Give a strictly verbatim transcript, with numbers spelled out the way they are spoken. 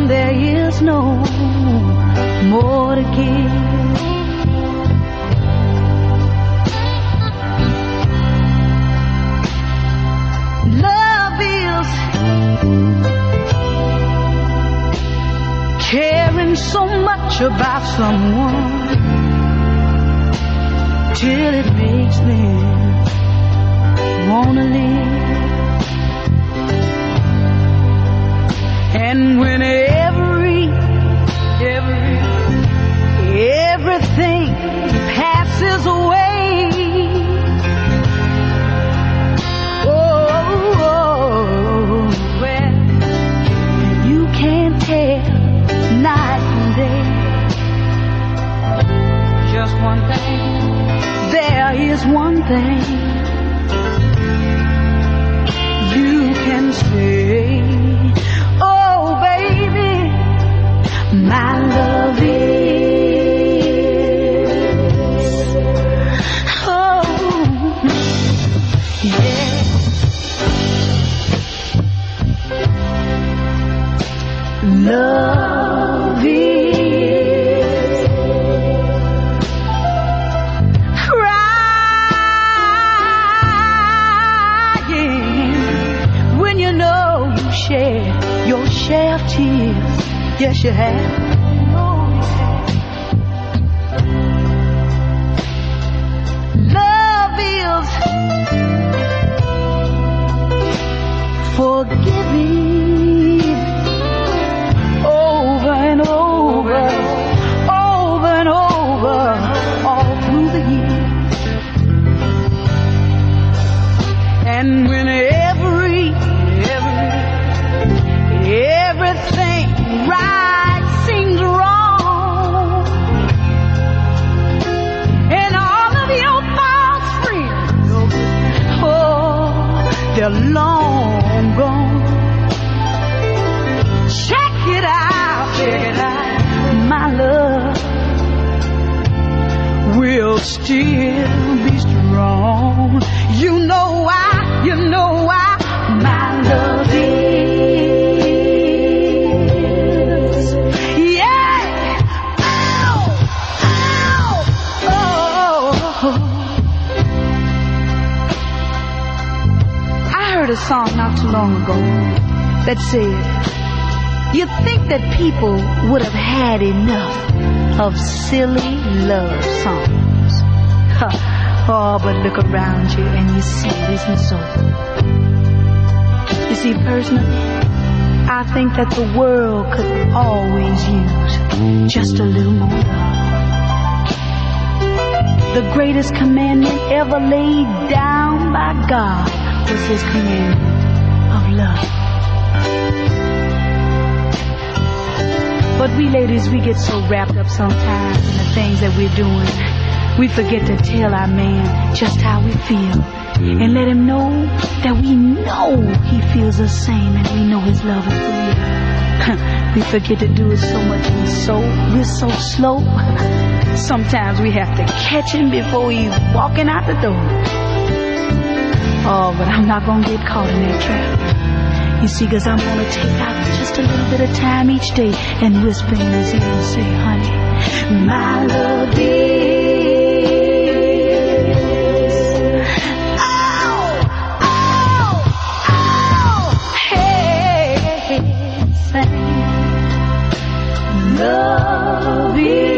when there is no more to give. Love is caring so much about someone till it makes them wanna live. And when every, every, everything passes away, oh, oh, well, you can't tell night and day. Just one thing, there is one thing you can say. Oh, baby, my love is, oh, yeah. Love is crying when you know you share your share of tears. Yes, you have. Oh, you have. Love is forgiving over and over, over and over, all through the years. And when every, every, everything right seems wrong, and all of your false friends, oh, they're long gone. Check it out, check it out, my love will still be strong. You know why, you know why, my love is, yeah, ow, ow, oh. I heard a song not too long ago that said, you think that people would have had enough of silly love songs. Oh, but look around you and you see it isn't so. You see, personally, I think that the world could always use just a little more love. The greatest commandment ever laid down by God was His commandment of love. But we ladies, we get so wrapped up sometimes in the things that we're doing, we forget to tell our man just how we feel and let him know that we know he feels the same and we know his love is real. We forget to do it so much and so we're so slow. Sometimes we have to catch him before he's walking out the door. Oh, but I'm not gonna get caught in that trap. You see, cause I'm gonna take out just a little bit of time each day and whisper in his ear and say, honey, my love is, oh, oh, oh, hey, say, love is.